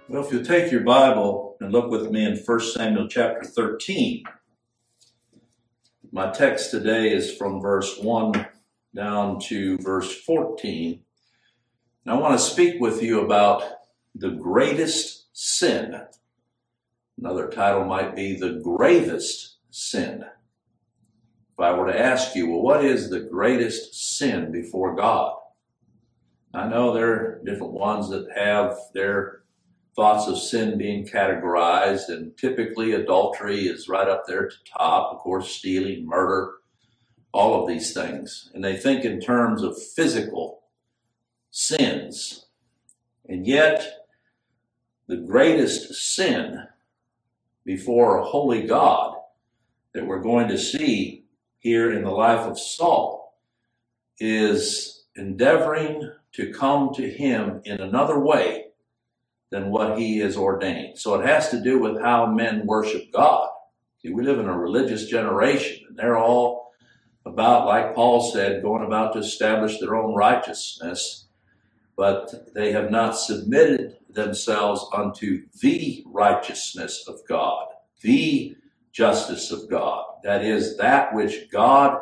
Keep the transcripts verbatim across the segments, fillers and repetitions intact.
Well, if you'll take your Bible and look with me in First Samuel chapter thirteen. My text today is from verse one down to verse fourteen. And I want to speak with you about the greatest sin. Another title might be the gravest sin. If I were to ask you, well, what is the greatest sin before God? I know there are different ones that have their thoughts of sin being categorized, and typically adultery is right up there at the top. Of course, stealing, murder, all of these things. And they think in terms of physical sins. And yet, the greatest sin before a holy God that we're going to see here in the life of Saul is endeavoring to come to him in another way than what he has ordained. So it has to do with how men worship God. See, we live in a religious generation, and they're all about, like Paul said, going about to establish their own righteousness, but they have not submitted themselves unto the righteousness of God, the justice of God. That is, that which God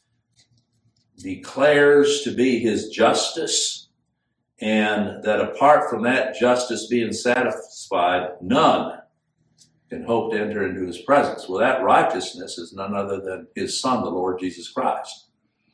declares to be his justice, and that apart from that justice being satisfied, none can hope to enter into his presence. Well, that righteousness is none other than his Son, the Lord Jesus Christ.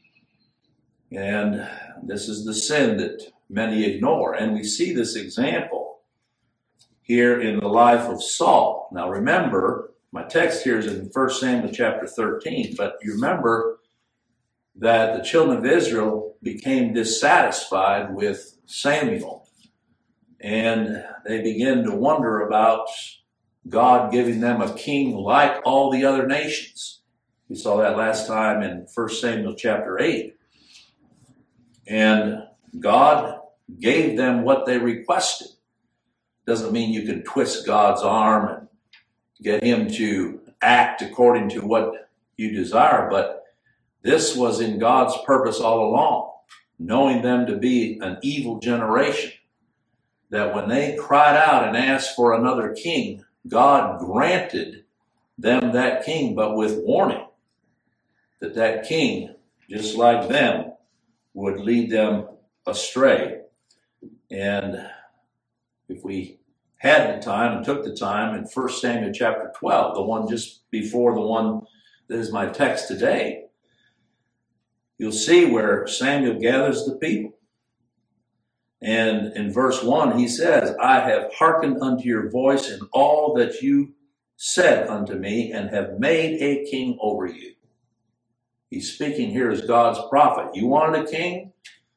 And this is the sin that many ignore. And we see this example here in the life of Saul. Now remember, my text here is in First Samuel chapter thirteen, but you remember that the children of Israel became dissatisfied with Samuel, and they began to wonder about God giving them a king like all the other nations. We saw that last time in First Samuel chapter eight. And God gave them what they requested. Doesn't mean you can twist God's arm and get him to act according to what you desire, but this was in God's purpose all along, knowing them to be an evil generation, that when they cried out and asked for another king, God granted them that king, but with warning that that king, just like them, would lead them astray. And if we had the time and took the time in First Samuel chapter twelve, the one just before the one that is my text today, you'll see where Samuel gathers the people. And in verse one, he says, I have hearkened unto your voice in all that you said unto me, and have made a king over you. He's speaking here as God's prophet. You wanted a king?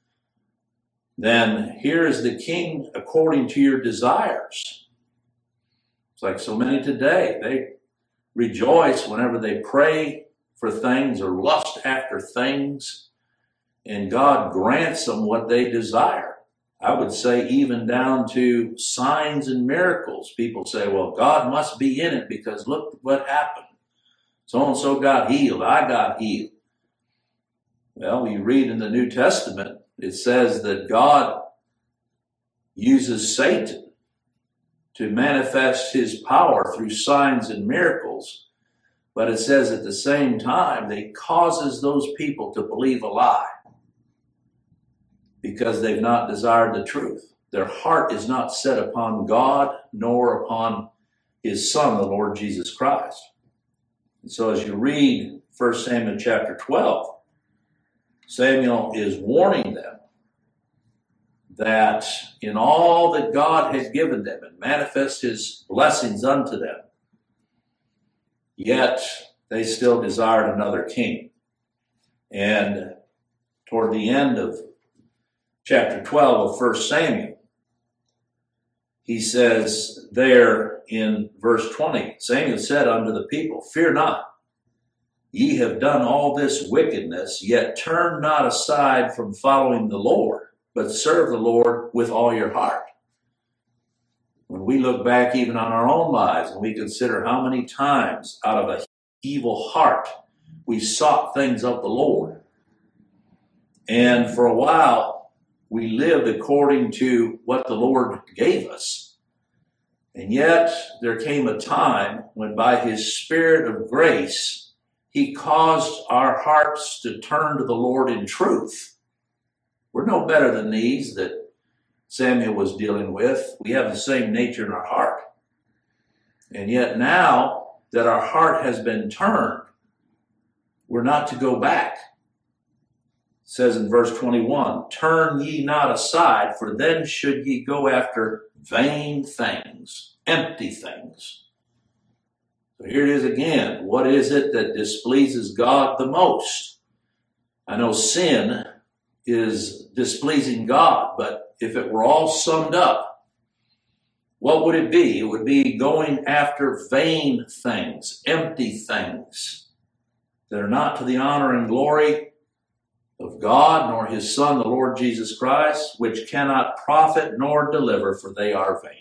Then here is the king according to your desires. It's like so many today. They rejoice whenever they pray for things or lust after things, and God grants them what they desire. I would say even down to signs and miracles. People say, well, God must be in it because look what happened. So-and-so got healed. I got healed. Well, you read in the New Testament, it says that God uses Satan to manifest his power through signs and miracles. But it says at the same time that he causes those people to believe a lie because they've not desired the truth. Their heart is not set upon God nor upon his Son, the Lord Jesus Christ. And so as you read First Samuel chapter twelve, Samuel is warning them that in all that God had given them and manifest his blessings unto them, yet they still desired another king. And toward the end of chapter twelve of First Samuel, he says there in verse twenty, Samuel said unto the people, fear not, ye have done all this wickedness, yet turn not aside from following the Lord, but serve the Lord with all your heart. When we look back even on our own lives and we consider how many times out of an evil heart we sought things of the Lord, and for a while we lived according to what the Lord gave us, And yet there came a time when by his Spirit of grace, he caused our hearts to turn to the Lord in truth. We're no better than these that Samuel was dealing with. We have the same nature in our heart. And yet now that our heart has been turned, we're not to go back. It says in verse twenty-one, turn ye not aside, for then should ye go after vain things, empty things. So here it is again. What is it that displeases God the most? I know sin is displeasing God, but if it were all summed up, what would it be? It would be going after vain things, empty things that are not to the honor and glory of God, nor his Son, the Lord Jesus Christ, which cannot profit nor deliver, for they are vain.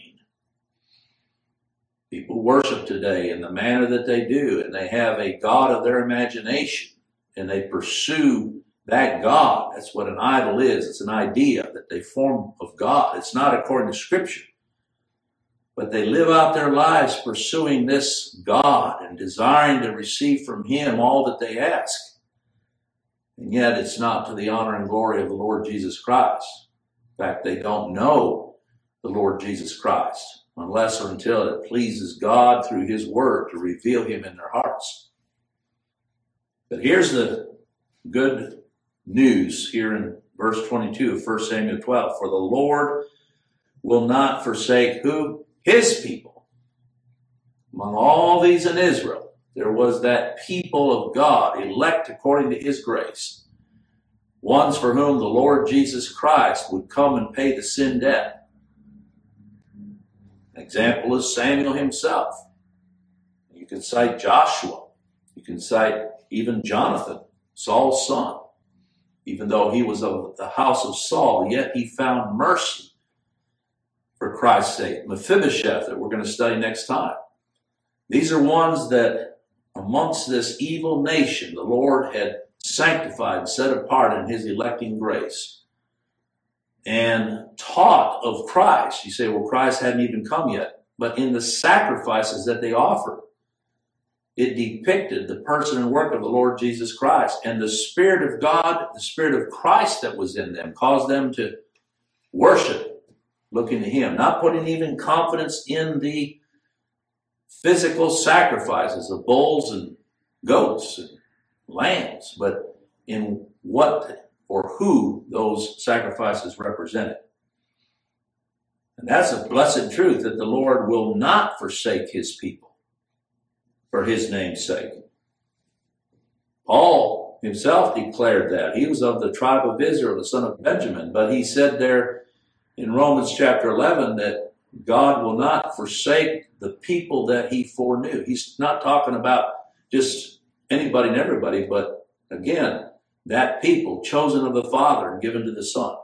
People worship today in the manner that they do, and they have a God of their imagination, and they pursue that God. That's what an idol is. It's an idea that they form of God. It's not according to Scripture. But they live out their lives pursuing this God and desiring to receive from him all that they ask. And yet it's not to the honor and glory of the Lord Jesus Christ. In fact, they don't know the Lord Jesus Christ unless or until it pleases God through his word to reveal him in their hearts. But here's the good news here in verse twenty-two of First Samuel twelve. For the Lord will not forsake who? His people. Among all these in Israel, there was that people of God, elect according to his grace, ones for whom the Lord Jesus Christ would come and pay the sin debt. An example is Samuel himself. You can cite Joshua. You can cite even Jonathan, Saul's son. Even though he was of the house of Saul, yet he found mercy for Christ's sake. Mephibosheth, that we're going to study next time. These are ones that amongst this evil nation, the Lord had sanctified and set apart in his electing grace and taught of Christ. You say, well, Christ hadn't even come yet. But in the sacrifices that they offered, it depicted the person and work of the Lord Jesus Christ. And the Spirit of God, the Spirit of Christ that was in them, caused them to worship, looking to him, not putting even confidence in the physical sacrifices of bulls and goats and lambs, but in what or who those sacrifices represented. And that's a blessed truth, that the Lord will not forsake his people for his name's sake. Paul himself declared that. He was of the tribe of Israel, the son of Benjamin, but he said there in Romans chapter eleven that God will not forsake the people that he foreknew. He's not talking about just anybody and everybody, but again, that people chosen of the Father and given to the Son.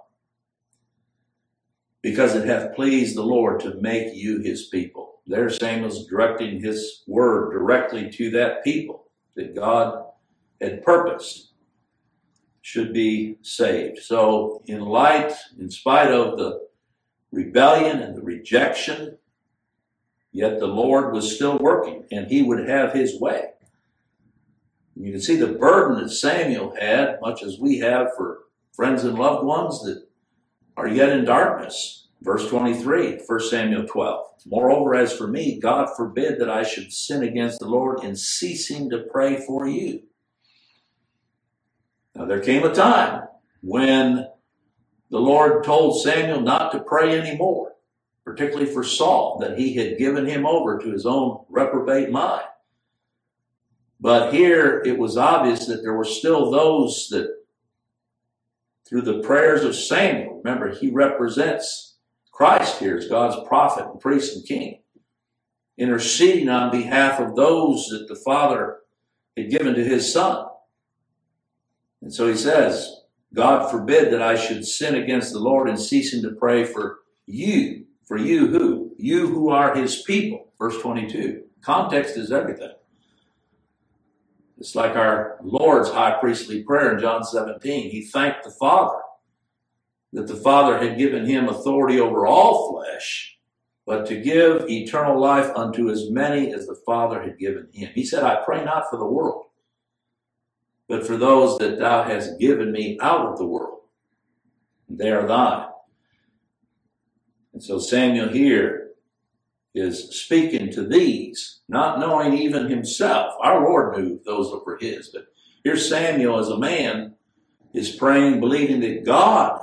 Because it hath pleased the Lord to make you his people. There Samuel's directing his word directly to that people that God had purposed should be saved. So in light, in spite of the rebellion and the rejection, yet the Lord was still working, and he would have his way. And you can see the burden that Samuel had, much as we have for friends and loved ones that are yet in darkness. Verse twenty-three, First Samuel twelve. Moreover, as for me, God forbid that I should sin against the Lord in ceasing to pray for you. Now there came a time when the Lord told Samuel not to pray anymore, particularly for Saul, that he had given him over to his own reprobate mind. But here it was obvious that there were still those that, through the prayers of Samuel, remember, he represents Christ here as God's prophet and priest and king, interceding on behalf of those that the Father had given to his Son. And so he says, God forbid that I should sin against the Lord in ceasing to pray for you. For you who? You who are his people. Verse twenty-two. Context is everything. It's like our Lord's high priestly prayer in John seventeen. He thanked the Father that the Father had given him authority over all flesh, but to give eternal life unto as many as the Father had given him. He said, I pray not for the world, but for those that thou hast given me out of the world. They are thine. And so Samuel here is speaking to these, not knowing even himself. Our Lord knew those that were his, but here Samuel as a man is praying, believing that God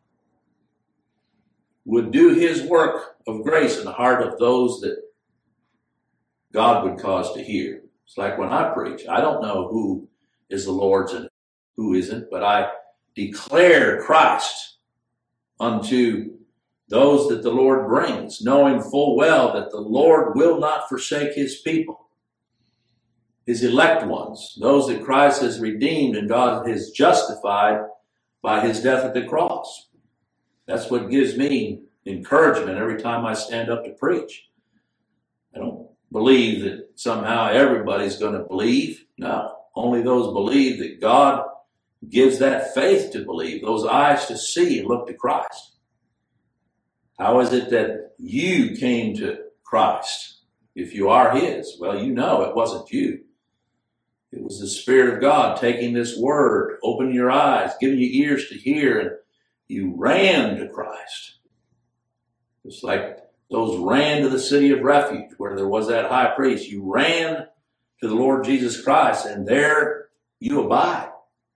would do his work of grace in the heart of those that God would cause to hear. It's like when I preach, I don't know who is the Lord's and who isn't, but I declare Christ unto those that the Lord brings, knowing full well that the Lord will not forsake his people, his elect ones, those that Christ has redeemed and God has justified by his death at the cross. That's what gives me encouragement every time I stand up to preach. I don't believe that somehow everybody's going to believe. No, only those believe that God gives that faith to believe, those eyes to see and look to Christ. How is it that you came to Christ if you are his? Well, you know it wasn't you. It was the Spirit of God taking this word, opening your eyes, giving you ears to hear, and you ran to Christ. It's like those ran to the city of refuge where there was that high priest. You ran to the Lord Jesus Christ, and there you abide.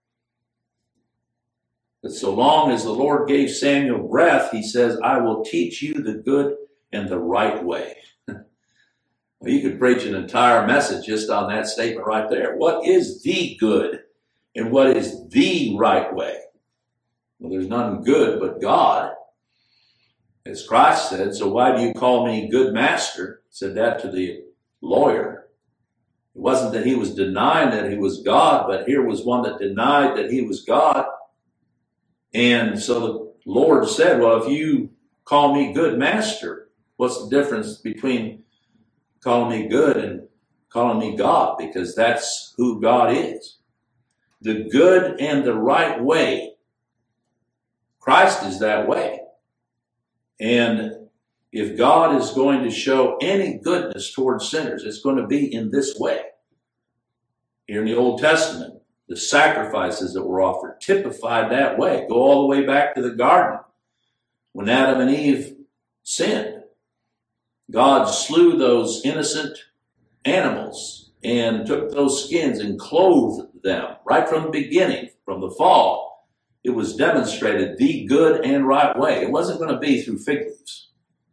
But so long as the Lord gave Samuel breath, he says, I will teach you the good and the right way. Well, you could preach an entire message just on that statement right there. What is the good and what is the right way? Well, there's none good but God, as Christ said. So why do you call me good master? He said that to the lawyer. It wasn't that he was denying that he was God, but here was one that denied that he was God. And so the Lord said, well, if you call me good master, what's the difference between calling me good and calling me God? Because that's who God is. The good and the right way. Christ is that way. And if God is going to show any goodness towards sinners, it's going to be in this way. Here in the Old Testament, the sacrifices that were offered typified that way. Go all the way back to the garden when Adam and Eve sinned. God slew those innocent animals and took those skins and clothed them right from the beginning, from the fall. It was demonstrated the good and right way. It wasn't going to be through fig leaves,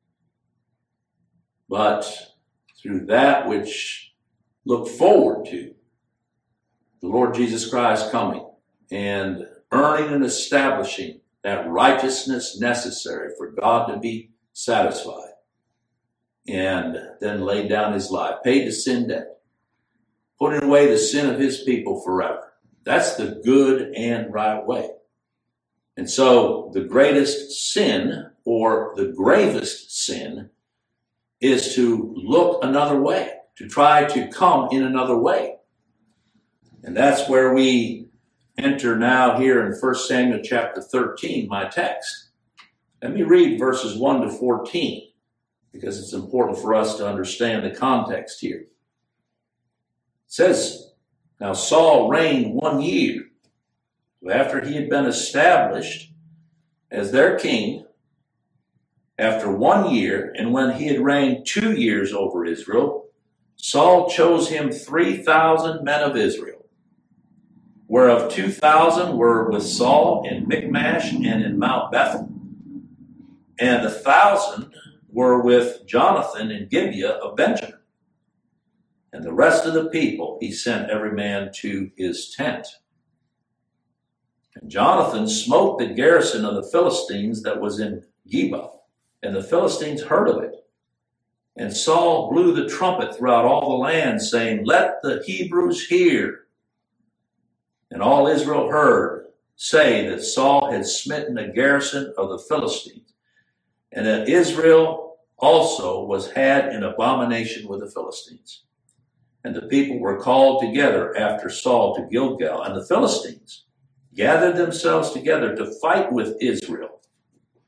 but through that which looked forward to the Lord Jesus Christ coming and earning and establishing that righteousness necessary for God to be satisfied. And then laid down his life, paid the sin debt, putting away the sin of his people forever. That's the good and right way. And so the greatest sin, or the gravest sin, is to look another way, to try to come in another way. And that's where we enter now here in First Samuel chapter thirteen, my text. Let me read verses one to fourteen, because it's important for us to understand the context here. It says, now Saul reigned one year. After he had been established as their king, after one year, and when he had reigned two years over Israel, Saul chose him three thousand men of Israel, whereof two thousand were with Saul in Michmash and in Mount Bethel, and a thousand were with Jonathan in Gibeah of Benjamin. And the rest of the people he sent every man to his tent. And Jonathan smote the garrison of the Philistines that was in Geba, and the Philistines heard of it. And Saul blew the trumpet throughout all the land, saying, let the Hebrews hear. And all Israel heard say that Saul had smitten the garrison of the Philistines, and that Israel also was had in abomination with the Philistines. And the people were called together after Saul to Gilgal, and the Philistines gathered themselves together to fight with Israel.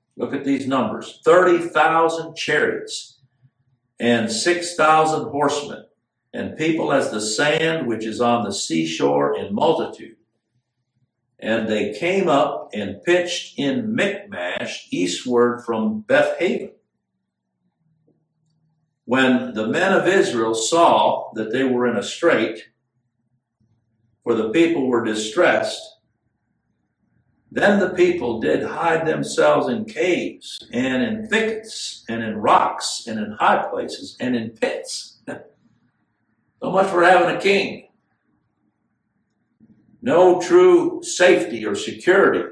Look at these numbers. thirty thousand chariots and six thousand horsemen, and people as the sand which is on the seashore in multitude. And they came up and pitched in Michmash eastward from Bethaven. When the men of Israel saw that they were in a strait, for the people were distressed, then the people did hide themselves in caves and in thickets and in rocks and in high places and in pits. So much for having a king. No true safety or security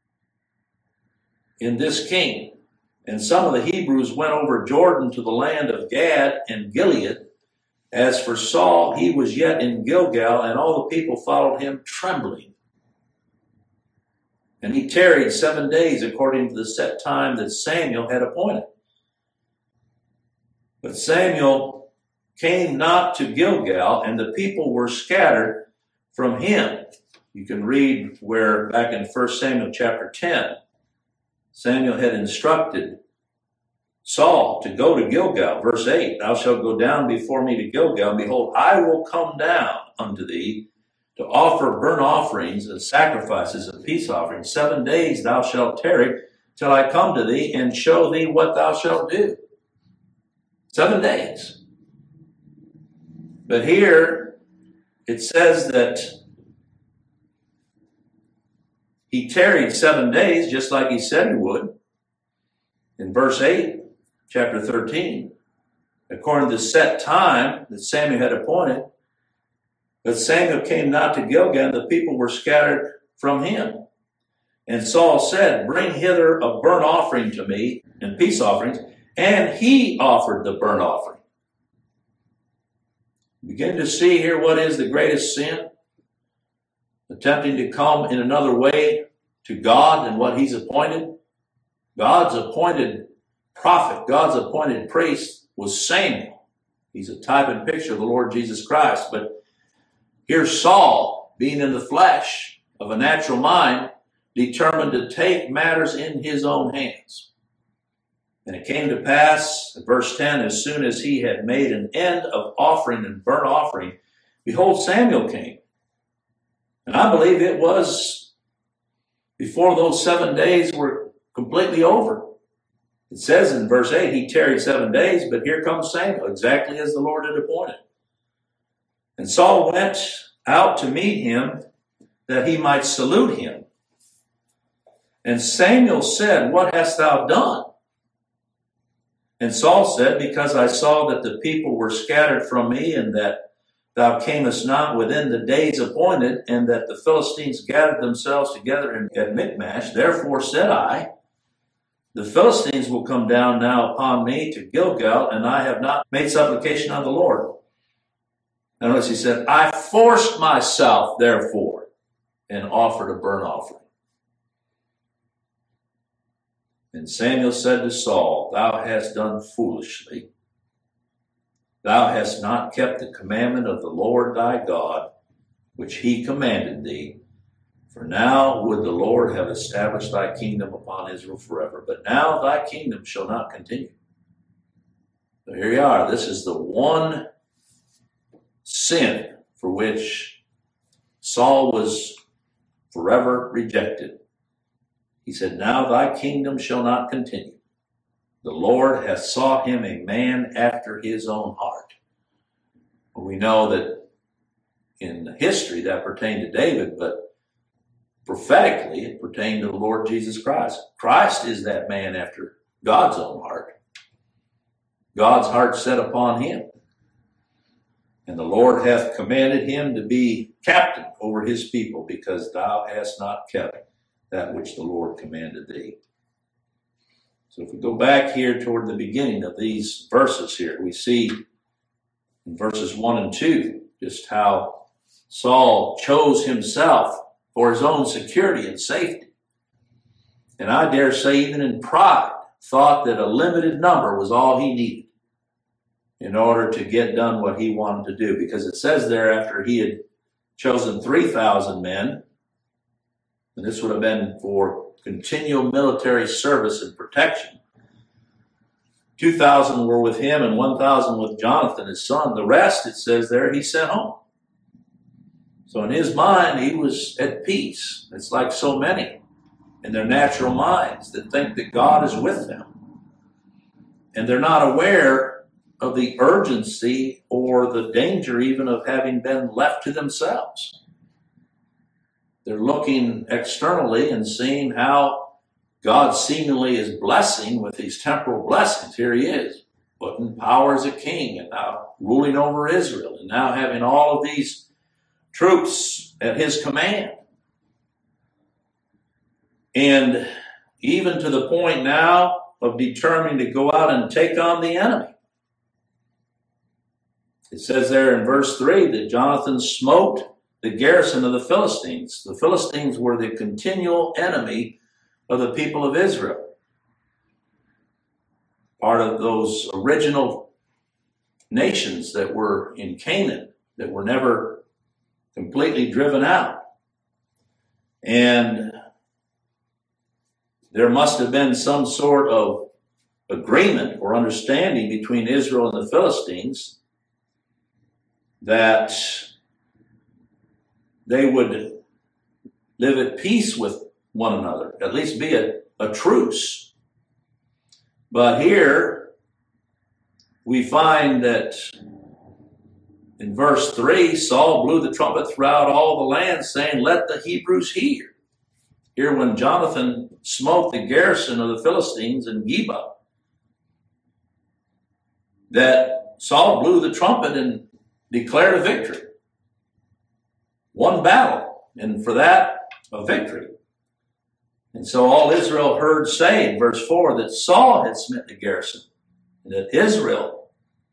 in this king. And some of the Hebrews went over Jordan to the land of Gad and Gilead. As for Saul, he was yet in Gilgal, and all the people followed him trembling. And he tarried seven days according to the set time that Samuel had appointed. But Samuel came not to Gilgal, and the people were scattered from him. You can read where back in First Samuel chapter ten, Samuel had instructed Saul to go to Gilgal. Verse eight, thou shalt go down before me to Gilgal, and behold, I will come down unto thee to offer burnt offerings and sacrifices and peace offerings. Seven days thou shalt tarry till I come to thee and show thee what thou shalt do. Seven days. But here it says that he tarried seven days, just like he said he would. In verse eight, chapter thirteen, according to the set time that Samuel had appointed. But Samuel came not to Gilgal, and the people were scattered from him. And Saul said, bring hither a burnt offering to me, and peace offerings. And he offered the burnt offering. Begin to see here what is the greatest sin. Attempting to come in another way to God than what he's appointed. God's appointed prophet, God's appointed priest was Samuel. He's a type and picture of the Lord Jesus Christ. But here's Saul, being in the flesh of a natural mind, determined to take matters in his own hands. And it came to pass, in verse ten, as soon as he had made an end of offering and burnt offering, behold, Samuel came. And I believe it was before those seven days were completely over. It says in verse eight, he tarried seven days, but here comes Samuel, exactly as the Lord had appointed. And Saul went out to meet him that he might salute him. And Samuel said, what hast thou done? And Saul said, because I saw that the people were scattered from me, and that thou camest not within the days appointed, and that the Philistines gathered themselves together in, at Michmash. Therefore said I, the Philistines will come down now upon me to Gilgal, and I have not made supplication unto the Lord. And notice he said, I forced myself, therefore, and offered a burnt offering. And Samuel said to Saul, thou hast done foolishly. Thou hast not kept the commandment of the Lord thy God, which he commanded thee. For now would the Lord have established thy kingdom upon Israel forever. But now thy kingdom shall not continue. So here you are. This is the one sin for which Saul was forever rejected. He said, now thy kingdom shall not continue. The Lord hath sought him a man after his own heart. Well, we know that in history that pertained to David, but prophetically it pertained to the Lord Jesus Christ. Christ is that man after God's own heart. God's heart set upon him. And the Lord hath commanded him to be captain over his people, because thou hast not kept that which the Lord commanded thee. So if we go back here toward the beginning of these verses here, we see in verses one and two just how Saul chose himself for his own security and safety. And I dare say even in pride, thought that a limited number was all he needed in order to get done what he wanted to do. Because it says there, after he had chosen three thousand men, And this would have been for continual military service and protection. two thousand were with him and one thousand with Jonathan, his son. The rest, it says there, he sent home. So in his mind, he was at peace. It's like so many in their natural minds that think that God is with them. And they're not aware of the urgency or the danger even of having been left to themselves. They're looking externally and seeing how God seemingly is blessing with these temporal blessings. Here he is, put in power as a king and now ruling over Israel and now having all of these troops at his command. And even to the point now of determining to go out and take on the enemy. It says there in verse three that Jonathan smote the garrison of the Philistines. The Philistines were the continual enemy of the people of Israel. Part of those original nations that were in Canaan that were never completely driven out. And there must have been some sort of agreement or understanding between Israel and the Philistines that they would live at peace with one another, at least be a, a truce. But here we find that in verse three, Saul blew the trumpet throughout all the land, saying, "Let the Hebrews hear." Here when Jonathan smote the garrison of the Philistines in Geba, that Saul blew the trumpet and declared a victory. One battle, and for that, a victory. And so all Israel heard say in verse four that Saul had smitten the garrison, and that Israel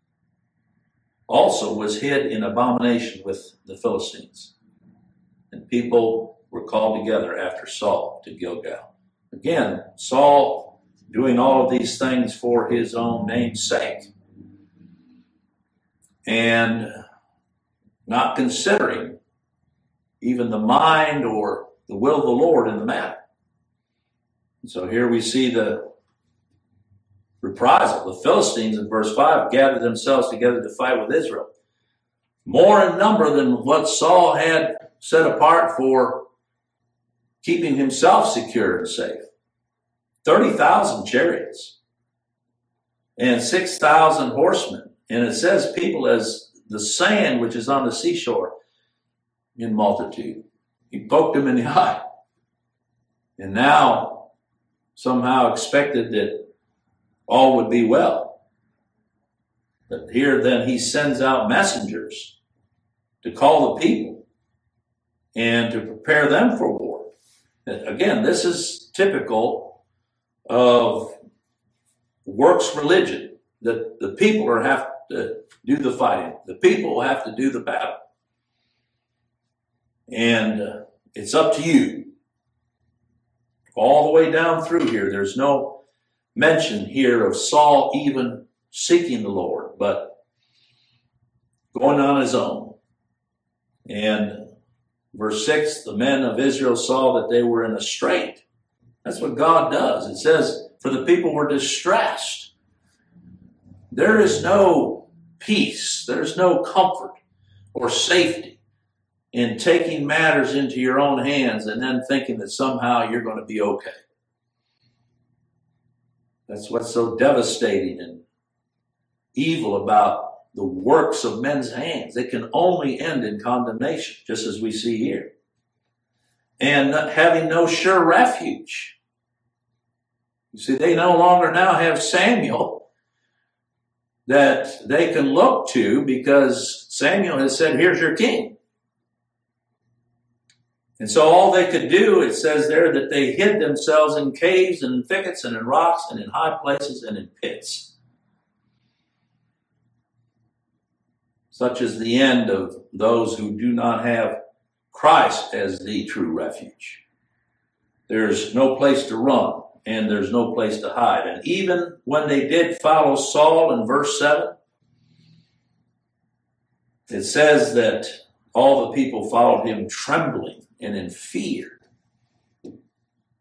also was hid in abomination with the Philistines. And people were called together after Saul to Gilgal. Again, Saul doing all of these things for his own name's sake. And not considering even the mind or the will of the Lord in the matter. And so here we see the reprisal. The Philistines in verse five gathered themselves together to fight with Israel. More in number than what Saul had set apart for keeping himself secure and safe. thirty thousand chariots and six thousand horsemen. And it says people as the sand which is on the seashore in multitude. He poked them in the eye. And now somehow expected that all would be well. But here then he sends out messengers to call the people and to prepare them for war. Again, this is typical of works religion, that the people are have to do the fighting. The people will have to do the battle. And uh, it's up to you. All the way down through here, there's no mention here of Saul even seeking the Lord, but going on his own. And verse six, the men of Israel saw that they were in a strait. That's what God does. It says, for the people were distressed. There is no peace. There's no comfort or safety in taking matters into your own hands and then thinking that somehow you're going to be okay. That's what's so devastating and evil about the works of men's hands. They can only end in condemnation, just as we see here. And having no sure refuge. You see, they no longer now have Samuel that they can look to, because Samuel has said, here's your king. And so all they could do, it says there, that they hid themselves in caves and in thickets and in rocks and in high places and in pits. Such is the end of those who do not have Christ as the true refuge. There's no place to run and there's no place to hide. And even when they did follow Saul in verse seven, it says that all the people followed him trembling and in fear.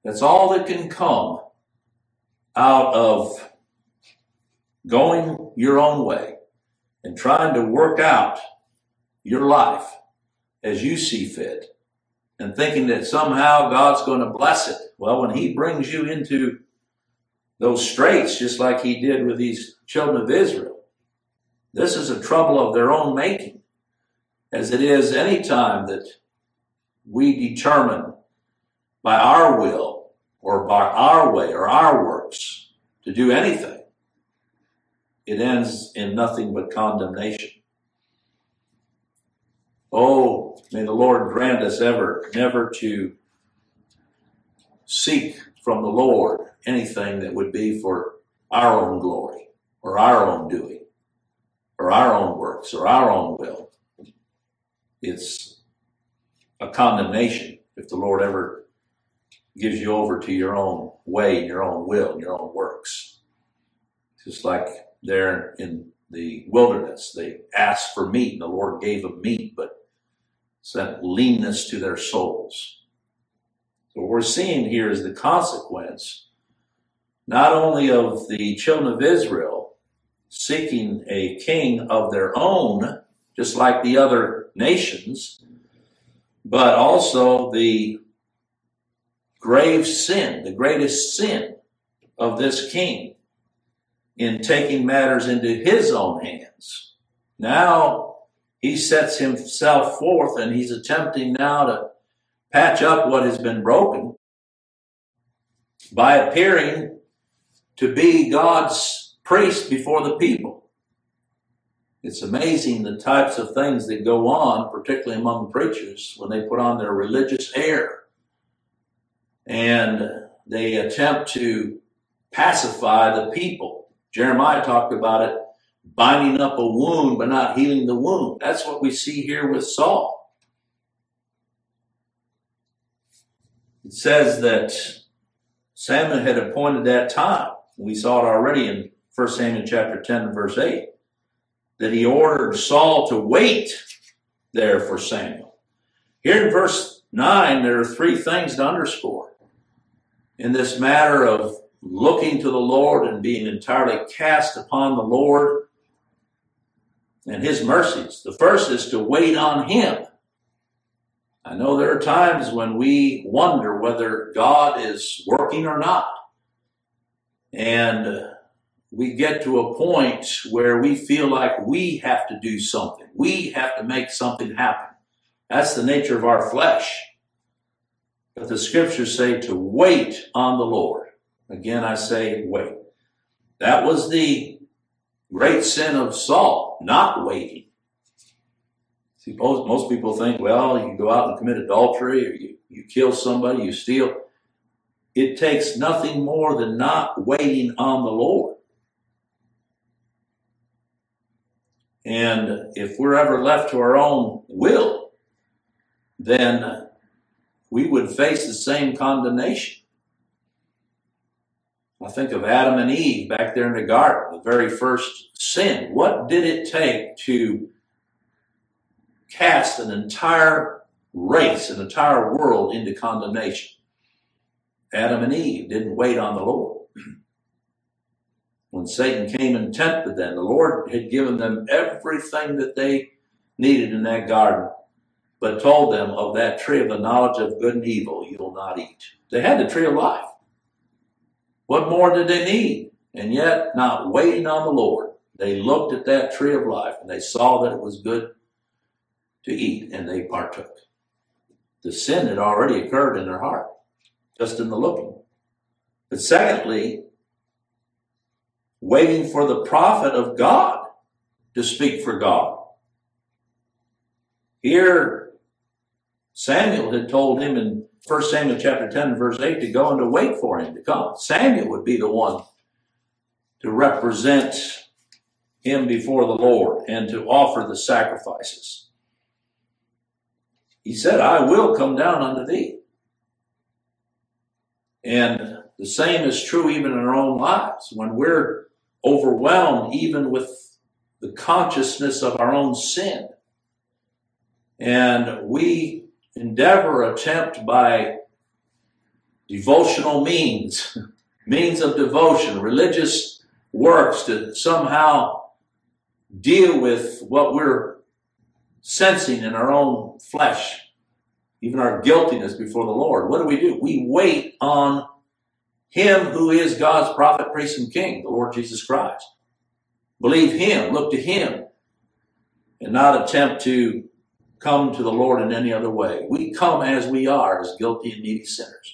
That's all that can come out of going your own way and trying to work out your life as you see fit and thinking that somehow God's going to bless it. Well, when he brings you into those straits, just like he did with these children of Israel, this is a trouble of their own making, as it is any time that we determine by our will or by our way or our works to do anything. It ends in nothing but condemnation. Oh, may the Lord grant us ever, never to seek from the Lord anything that would be for our own glory or our own doing or our own works or our own will. It's a condemnation if the Lord ever gives you over to your own way and your own will and your own works. Just like there in the wilderness, they asked for meat and the Lord gave them meat, but sent leanness to their souls. So what we're seeing here is the consequence not only of the children of Israel seeking a king of their own, just like the other nations, but also the grave sin, the greatest sin of this king in taking matters into his own hands. Now he sets himself forth and he's attempting now to patch up what has been broken by appearing to be God's priest before the people. It's amazing the types of things that go on, particularly among preachers, when they put on their religious air and they attempt to pacify the people. Jeremiah talked about it, binding up a wound but not healing the wound. That's what we see here with Saul. It says that Samuel had appointed that time. We saw it already in First Samuel chapter ten and verse eight, that he ordered Saul to wait there for Samuel. Here in verse nine, there are three things to underscore in this matter of looking to the Lord and being entirely cast upon the Lord and his mercies. The first is to wait on him. I know there are times when we wonder whether God is working or not. And we get to a point where we feel like we have to do something. We have to make something happen. That's the nature of our flesh. But the scriptures say to wait on the Lord. Again, I say wait. That was the great sin of Saul, not waiting. See, most, most people think, well, you go out and commit adultery, or you, you kill somebody, you steal. It takes nothing more than not waiting on the Lord. And if we're ever left to our own will, then we would face the same condemnation. I think of Adam and Eve back there in the garden, the very first sin. What did it take to cast an entire race, an entire world into condemnation? Adam and Eve didn't wait on the Lord. When Satan came and tempted them, the Lord had given them everything that they needed in that garden, but told them of that tree of the knowledge of good and evil you will not eat. They had the tree of life. What more did they need? And yet, not waiting on the Lord, they looked at that tree of life and they saw that it was good to eat, and they partook. The sin had already occurred in their heart, just in the looking. But secondly, waiting for the prophet of God to speak for God. Here, Samuel had told him in First Samuel chapter ten, verse eight, to go and to wait for him to come. Samuel would be the one to represent him before the Lord and to offer the sacrifices. He said, I will come down unto thee. And the same is true even in our own lives. When we're overwhelmed even with the consciousness of our own sin, and we endeavor, attempt by devotional means, means of devotion, religious works to somehow deal with what we're sensing in our own flesh, even our guiltiness before the Lord. What do we do? We wait on Him who is God's prophet, priest, and king, the Lord Jesus Christ. Believe Him, look to Him, and not attempt to come to the Lord in any other way. We come as we are, as guilty and needy sinners.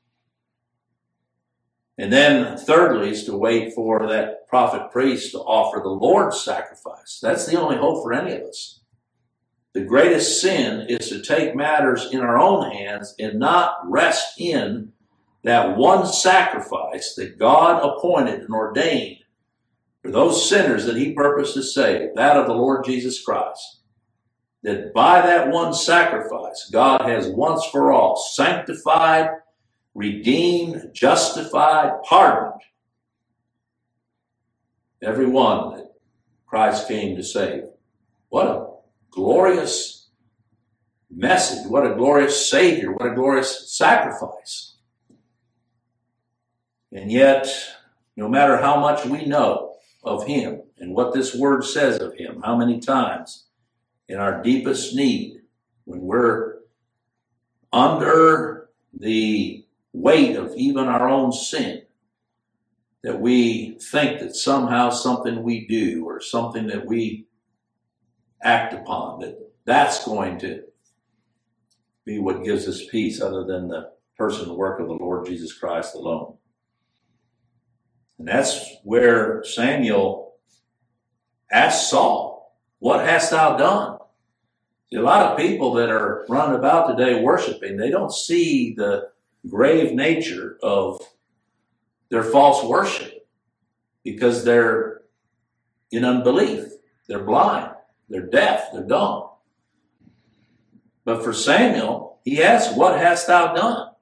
And then thirdly is to wait for that prophet priest to offer the Lord's sacrifice. That's the only hope for any of us. The greatest sin is to take matters in our own hands and not rest in that one sacrifice that God appointed and ordained for those sinners that He purposed to save, that of the Lord Jesus Christ. That by that one sacrifice, God has once for all sanctified, redeemed, justified, pardoned everyone that Christ came to save. What a glorious message. What a glorious Savior. What a glorious sacrifice. And yet, no matter how much we know of Him and what this word says of Him, how many times in our deepest need, when we're under the weight of even our own sin, that we think that somehow something we do or something that we act upon, that that's going to be what gives us peace other than the person and work of the Lord Jesus Christ alone. And that's where Samuel asked Saul, "What hast thou done?" See, a lot of people that are running about today worshiping, they don't see the grave nature of their false worship because they're in unbelief. They're blind. They're deaf. They're dumb. But for Samuel, he asked, "What hast thou done?"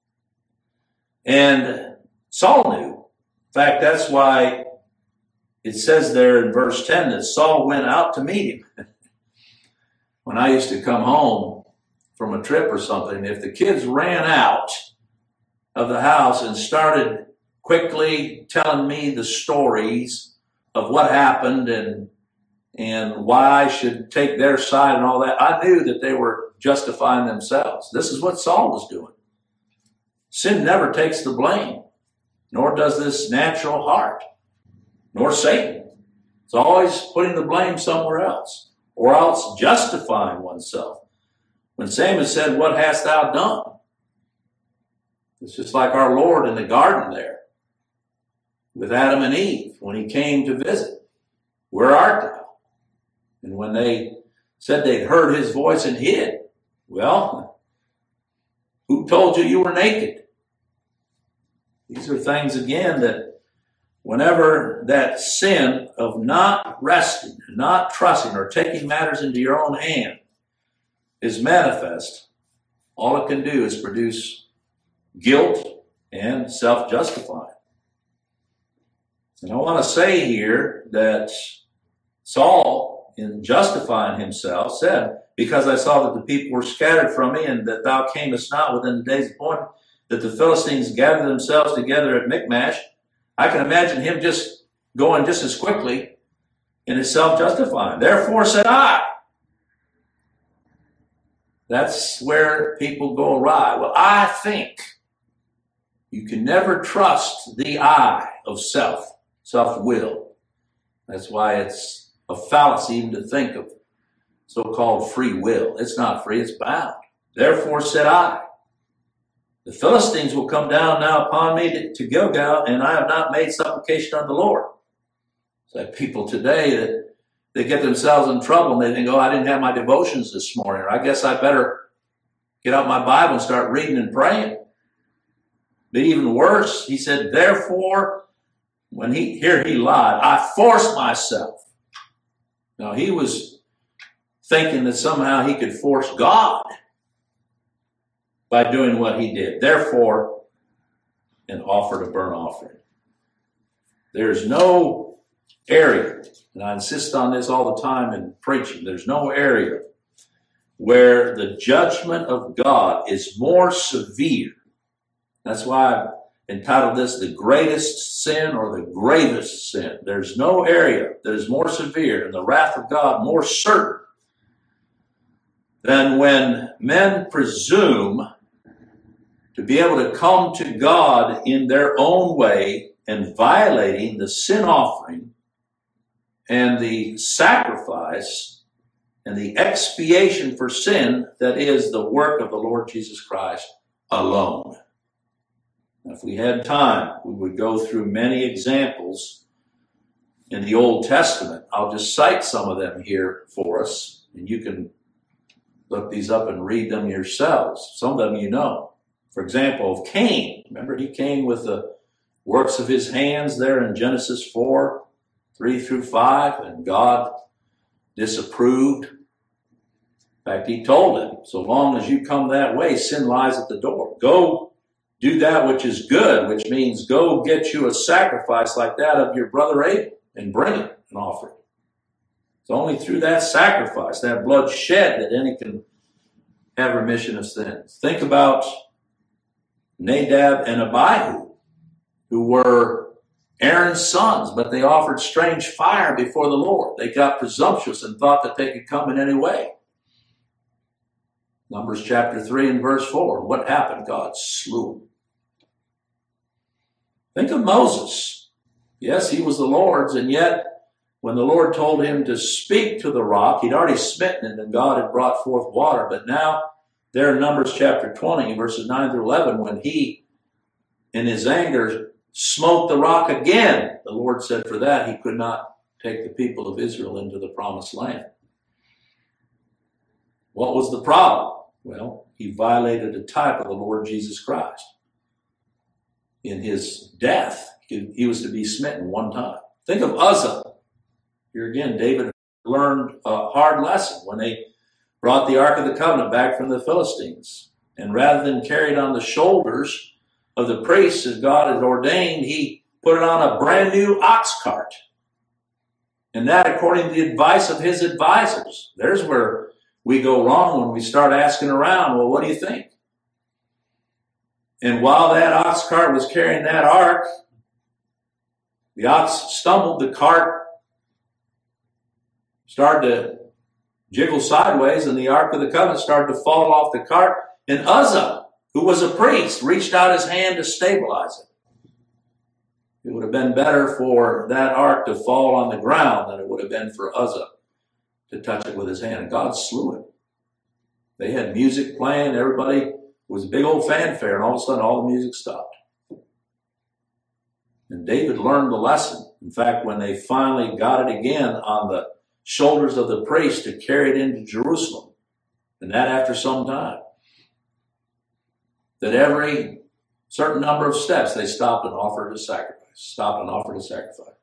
And Saul knew. In fact, that's why it says there in verse ten that Saul went out to meet him. When I used to come home from a trip or something, if the kids ran out of the house and started quickly telling me the stories of what happened and and why I should take their side and all that, I knew that they were justifying themselves. This is what Saul was doing. Sin never takes the blame, nor does this natural heart, nor Satan. It's always putting the blame somewhere else, or else justifying oneself. When Samuel said, "What hast thou done?" It's just like our Lord in the garden there with Adam and Eve when He came to visit. "Where art thou?" And when they said they'd heard His voice and hid, well, who told you you were naked? These are things, again, that whenever that sin of not resting, not trusting, or taking matters into your own hand is manifest, all it can do is produce guilt and self-justifying. And I want to say here that Saul, in justifying himself, said, "Because I saw that the people were scattered from me, and that thou camest not within the days appointed, that the Philistines gathered themselves together at Michmash." I can imagine him just going just as quickly in his self-justifying. "Therefore said I." That's where people go awry. Well, I think. You can never trust the I of self, self-will. That's why it's a fallacy even to think of so-called free will. It's not free, it's bound. "Therefore said I, the Philistines will come down now upon me to, to Gilgal, and I have not made supplication unto the Lord." It's like people today that they get themselves in trouble and they think, "Oh, I didn't have my devotions this morning, or I guess I better get out my Bible and start reading and praying." But even worse, he said, "Therefore," when he here he lied, "I forced myself." Now he was thinking that somehow he could force God by doing what he did. "Therefore," and offered a burnt offering. There's no area, and I insist on this all the time in preaching, there's no area where the judgment of God is more severe That's why I've entitled this The Greatest Sin or the Gravest Sin. There's no area that is more severe and the wrath of God more certain than when men presume to be able to come to God in their own way and violating the sin offering and the sacrifice and the expiation for sin that is the work of the Lord Jesus Christ alone. If we had time, we would go through many examples in the Old Testament. I'll just cite some of them here for us, and you can look these up and read them yourselves. Some of them you know. For example, of Cain. Remember, he came with the works of his hands there in Genesis four, three through five, and God disapproved. In fact, he told him, so long as you come that way, sin lies at the door. Go do that which is good, which means go get you a sacrifice like that of your brother Abel and bring it and offer it. It's only through that sacrifice, that blood shed, that any can have remission of sins. Think about Nadab and Abihu, who were Aaron's sons, but they offered strange fire before the Lord. They got presumptuous and thought that they could come in any way. Numbers chapter three and verse four. What happened? God slew him. Think of Moses. Yes, he was the Lord's, and yet when the Lord told him to speak to the rock, he'd already smitten it and God had brought forth water. But now, there in Numbers chapter twenty, verses nine through eleven, when he, in his anger, smote the rock again, the Lord said for that he could not take the people of Israel into the promised land. What was the problem? Well, he violated a type of the Lord Jesus Christ. In his death, he was to be smitten one time. Think of Uzzah. Here again, David learned a hard lesson when they brought the Ark of the Covenant back from the Philistines. And rather than carry it on the shoulders of the priests as God had ordained, he put it on a brand new ox cart. And that according to the advice of his advisors. There's where we go wrong when we start asking around, well, what do you think? And while that ox cart was carrying that ark, the ox stumbled, the cart started to jiggle sideways, and the Ark of the Covenant started to fall off the cart. And Uzzah, who was a priest, reached out his hand to stabilize it. It would have been better for that ark to fall on the ground than it would have been for Uzzah to touch it with his hand. And God slew him. They had music playing. Everybody was a big old fanfare, and all of a sudden all the music stopped. And David learned the lesson. In fact, when they finally got it again on the shoulders of the priest to carry it into Jerusalem, and that after some time, that every certain number of steps they stopped and offered a sacrifice, stopped and offered a sacrifice.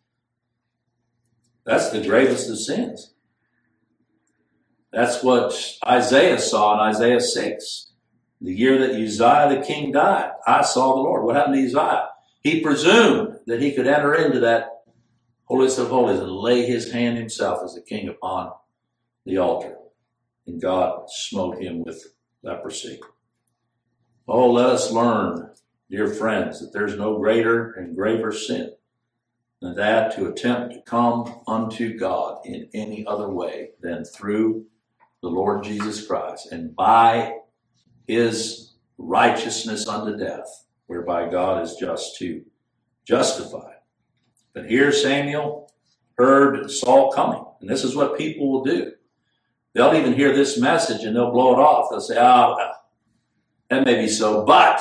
That's the gravest of sins. That's what Isaiah saw in Isaiah six. The year that Uzziah the king died, I saw the Lord. What happened to Uzziah? He presumed that he could enter into that holiest of holies and lay his hand himself as a king upon the altar. And God smote him with leprosy. Oh, let us learn, dear friends, that there's no greater and graver sin than that to attempt to come unto God in any other way than through the Lord Jesus Christ and by his righteousness unto death, whereby God is just to justify. But here Samuel heard Saul coming, and this is what people will do. They'll even hear this message and they'll blow it off. They'll say, oh, well, that may be so, but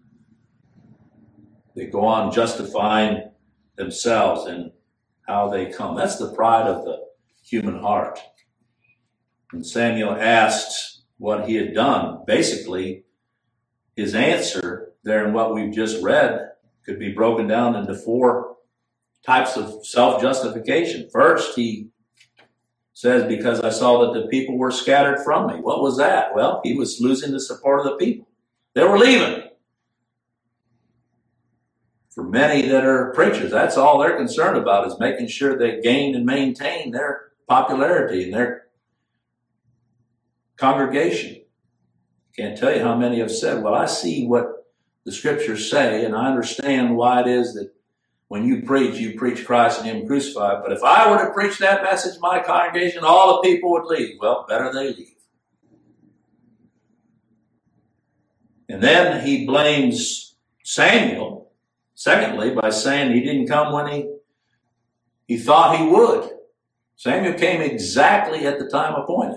they go on justifying themselves and how they come. That's the pride of the human heart. When Samuel asked what he had done, basically his answer there in what we've just read could be broken down into four types of self-justification. First, he says, because I saw that the people were scattered from me. What was that? Well, he was losing the support of the people. They were leaving. For many that are preachers, that's all they're concerned about, is making sure they gain and maintain their popularity in their congregation. Can't tell you how many have said, well, I see what the scriptures say, and I understand why it is that when you preach, you preach Christ and Him crucified. But if I were to preach that message in my congregation, all the people would leave. Well, better they leave. And then he blames Samuel, secondly, by saying he didn't come when he, he thought he would. Samuel came exactly at the time appointed.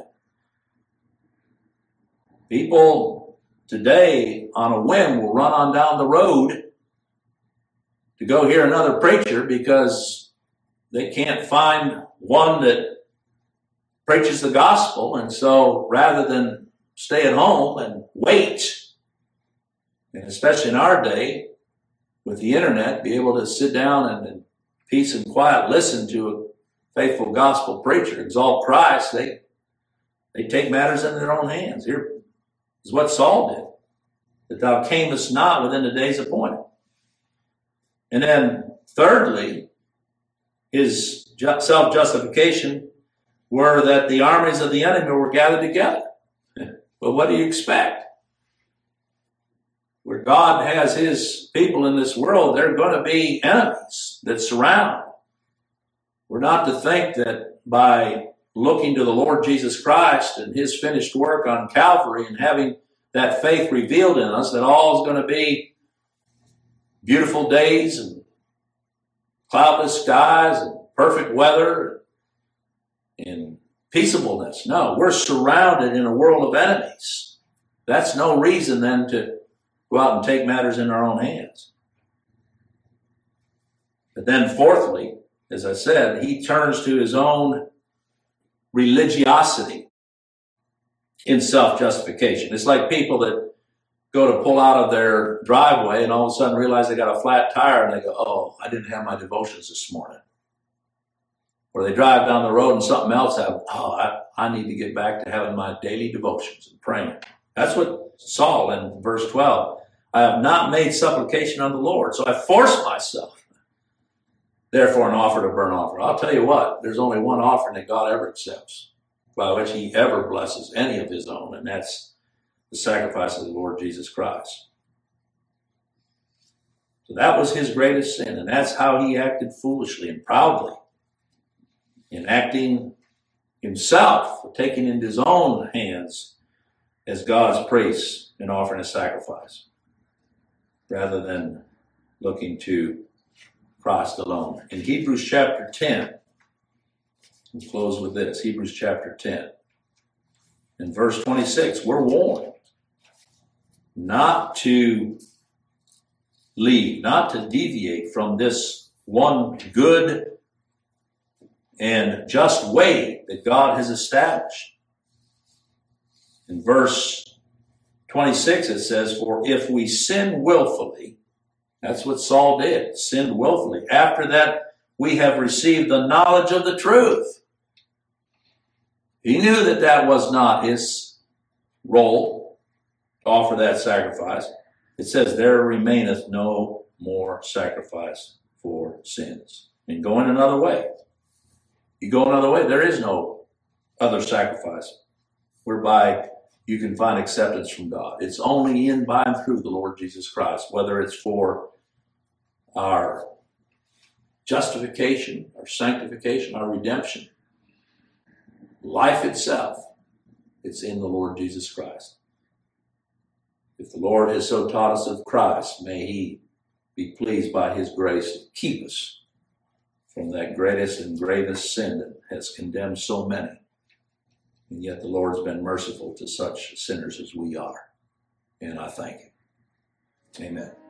People today, on a whim, will run on down the road to go hear another preacher because they can't find one that preaches the gospel. And so rather than stay at home and wait, and especially in our day, with the internet, be able to sit down and in peace and quiet listen to a faithful gospel preacher exalt Christ, they, they take matters into their own hands. Here is what Saul did, that thou camest not within the days appointed. And then thirdly, his self-justification were that the armies of the enemy were gathered together. But what do you expect? Where God has His people in this world, there are going to be enemies that surround. We're not to think that by looking to the Lord Jesus Christ and His finished work on Calvary and having that faith revealed in us, that all is going to be beautiful days and cloudless skies and perfect weather and peaceableness. No, we're surrounded in a world of enemies. That's no reason then to go out and take matters in our own hands. But then fourthly, as I said, he turns to his own religiosity in self-justification. It's like people that go to pull out of their driveway and all of a sudden realize they got a flat tire and they go, oh, I didn't have my devotions this morning. Or they drive down the road and something else happens. Oh, I, I need to get back to having my daily devotions and praying. That's what Saul in verse twelve, I have not made supplication unto the Lord, so I forced myself. Therefore, an offer to burn offering. I'll tell you what, there's only one offering that God ever accepts, by which He ever blesses any of His own, and that's the sacrifice of the Lord Jesus Christ. So that was his greatest sin, and that's how he acted foolishly and proudly in acting himself, taking into his own hands as God's priest and offering a sacrifice, rather than looking to Christ alone. In Hebrews chapter ten, we'll close with this, Hebrews chapter ten. In verse twenty-six, we're warned not to leave, not to deviate from this one good and just way that God has established. In verse twenty-six it says, for if we sin willfully, that's what Saul did, sinned willfully. After that, we have received the knowledge of the truth. He knew that that was not his role to offer that sacrifice. It says, there remaineth no more sacrifice for sins. And going another way. You go another way, there is no other sacrifice whereby you can find acceptance from God. It's only in, by, and through the Lord Jesus Christ, whether it's for our justification, our sanctification, our redemption, life itself, it's in the Lord Jesus Christ. If the Lord has so taught us of Christ, may He be pleased by His grace to keep us from that greatest and gravest sin that has condemned so many. And yet the Lord's been merciful to such sinners as we are. And I thank Him. Amen.